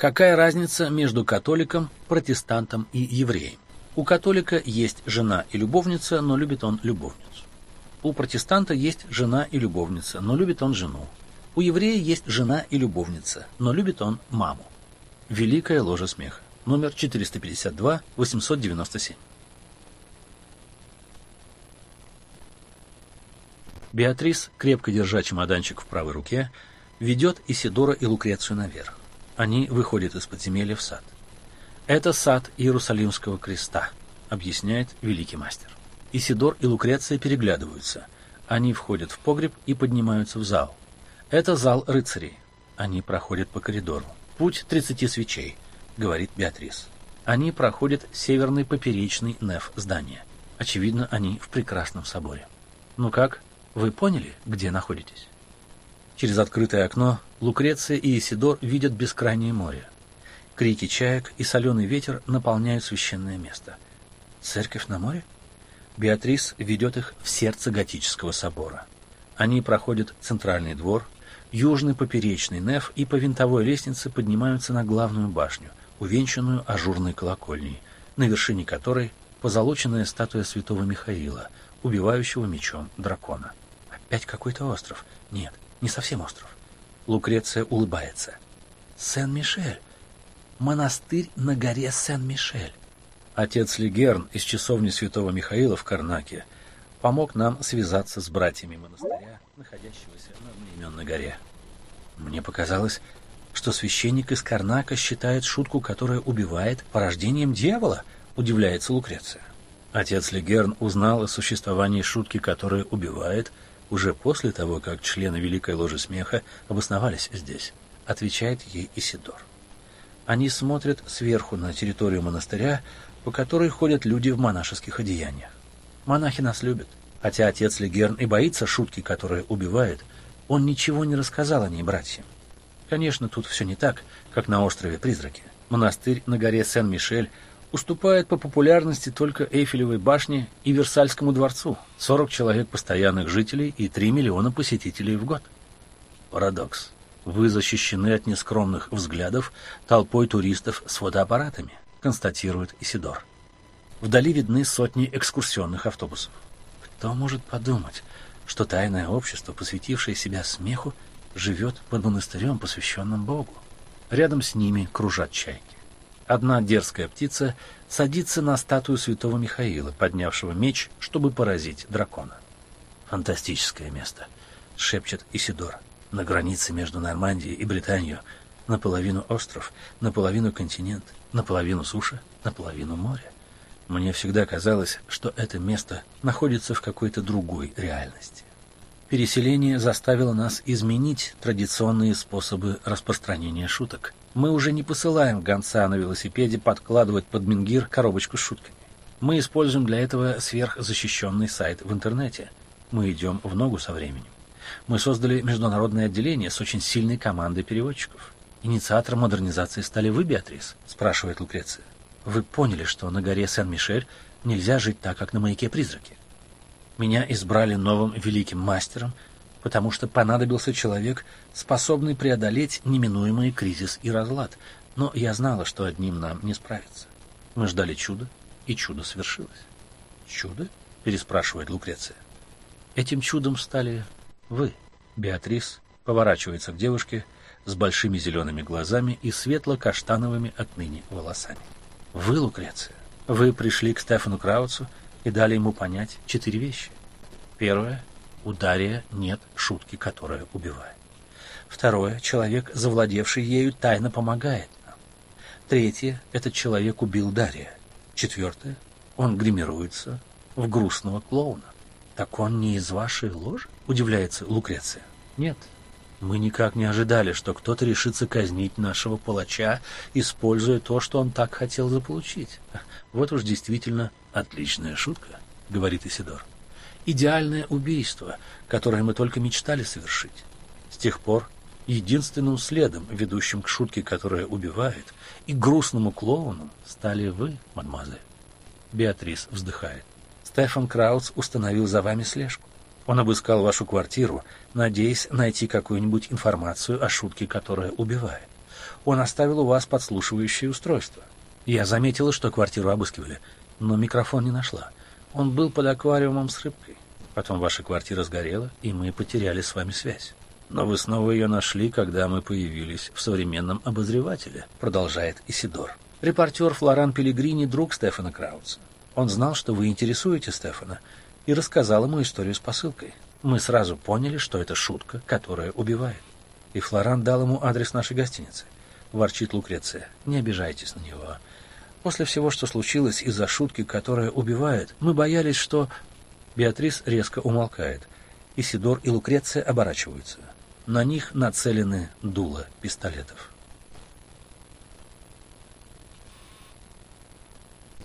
Какая разница между католиком, протестантом и евреем? У католика есть жена и любовница, но любит он любовницу. У протестанта есть жена и любовница, но любит он жену. У еврея есть жена и любовница, но любит он маму. Великая ложа смеха. Номер 452, 897. Беатрис, крепко держа чемоданчик в правой руке, ведет Исидора и Лукрецию наверх. Они выходят из подземелья в сад. «Это сад Иерусалимского креста», — объясняет великий мастер. Исидор и Лукреция переглядываются. Они входят в погреб и поднимаются в зал. «Это зал рыцарей». Они проходят по коридору. «Путь 30 свечей», — говорит Беатрис. Они проходят северный поперечный неф здания. Очевидно, они в прекрасном соборе. «Ну как, вы поняли, где находитесь?» Через открытое окно Лукреция и Исидор видят бескрайнее море. Крики чаек и соленый ветер наполняют священное место. Церковь на море? Беатрис ведет их в сердце готического собора. Они проходят центральный двор, южный поперечный неф и по винтовой лестнице поднимаются на главную башню, увенчанную ажурной колокольней, на вершине которой позолоченная статуя святого Михаила, убивающего мечом дракона. Опять какой-то остров. Нет, не совсем остров. Лукреция улыбается. Сен-Мишель. Монастырь на горе Сен-Мишель. Отец Легерн из часовни святого Михаила в Карнаке помог нам связаться с братьями монастыря, находящегося на одноименной горе. Мне показалось, что священник из Карнака считает шутку, которая убивает, порождением дьявола, удивляется Лукреция. Отец Легерн узнал о существовании шутки, которая убивает, уже после того, как члены Великой Ложи Смеха обосновались здесь, отвечает ей Исидор. Они смотрят сверху на территорию монастыря, по которой ходят люди в монашеских одеяниях. Монахи нас любят. Хотя отец Легерн и боится шутки, которая убивает, он ничего не рассказал о ней братьям. Конечно, тут все не так, как на острове Призраки. Монастырь на горе Сен-Мишель уступает по популярности только Эйфелевой башне и Версальскому дворцу. 40 человек постоянных жителей и 3 миллиона посетителей в год. Парадокс. Вы защищены от нескромных взглядов толпой туристов с фотоаппаратами, констатирует Исидор. Вдали видны сотни экскурсионных автобусов. Кто может подумать, что тайное общество, посвятившее себя смеху, живет под монастырем, посвященным Богу? Рядом с ними кружат чайки. Одна дерзкая птица садится на статую святого Михаила, поднявшего меч, чтобы поразить дракона. «Фантастическое место», — шепчет Исидор. «На границе между Нормандией и Британией наполовину остров, наполовину континент, наполовину суша, наполовину море. Мне всегда казалось, что это место находится в какой-то другой реальности. Переселение заставило нас изменить традиционные способы распространения шуток. Мы уже не посылаем гонца на велосипеде подкладывать под менгир коробочку с шутками. Мы используем для этого сверхзащищенный сайт в интернете. Мы идем в ногу со временем. Мы создали международное отделение с очень сильной командой переводчиков. Инициатором модернизации стали вы, Беатрис? Спрашивает Лукреция. Вы поняли, что на горе Сен-Мишель нельзя жить так, как на маяке Призраки. Меня избрали новым великим мастером, потому что понадобился человек, способный преодолеть неминуемый кризис и разлад. Но я знала, что одним нам не справиться. Мы ждали чуда, и чудо свершилось. «Чудо?» — переспрашивает Лукреция. «Этим чудом стали вы». Беатрис поворачивается к девушке с большими зелеными глазами и светло-каштановыми отныне волосами. «Вы, Лукреция, вы пришли к Стефану Крауцу и дали ему понять 4 вещи. Первое — у Дария нет шутки, которая убивает. Второе — человек, завладевший ею, тайно помогает нам. Третье — этот человек убил Дария. Четвертое — он гримируется в грустного клоуна. Так он не из вашей ложи?» — удивляется Лукреция. «Нет, мы никак не ожидали, что кто-то решится казнить нашего палача, используя то, что он так хотел заполучить. Вот уж действительно отличная шутка», — говорит Исидор. «Идеальное убийство, которое мы только мечтали совершить. С тех пор единственным следом, ведущим к шутке, которая убивает, и грустному клоуну стали вы, мадемуазель». Беатрис вздыхает. «Стефан Крауц установил за вами слежку. Он обыскал вашу квартиру, надеясь найти какую-нибудь информацию о шутке, которая убивает. Он оставил у вас подслушивающее устройство. Я заметила, что квартиру обыскивали, но микрофон не нашла. Он был под аквариумом с рыбкой. Потом ваша квартира сгорела, и мы потеряли с вами связь. Но вы снова ее нашли, когда мы появились в «Современном обозревателе», продолжает Исидор. Репортер Флоран Пеллегрини – друг Стефана Краутца. Он знал, что вы интересуете Стефана, и рассказал ему историю с посылкой. Мы сразу поняли, что это шутка, которая убивает. И Флоран дал ему адрес нашей гостиницы. Ворчит Лукреция. Не обижайтесь на него. После всего, что случилось из-за шутки, которая убивает, мы боялись, что... Беатрис резко умолкает. Исидор и Лукреция оборачиваются. На них нацелены дула пистолетов.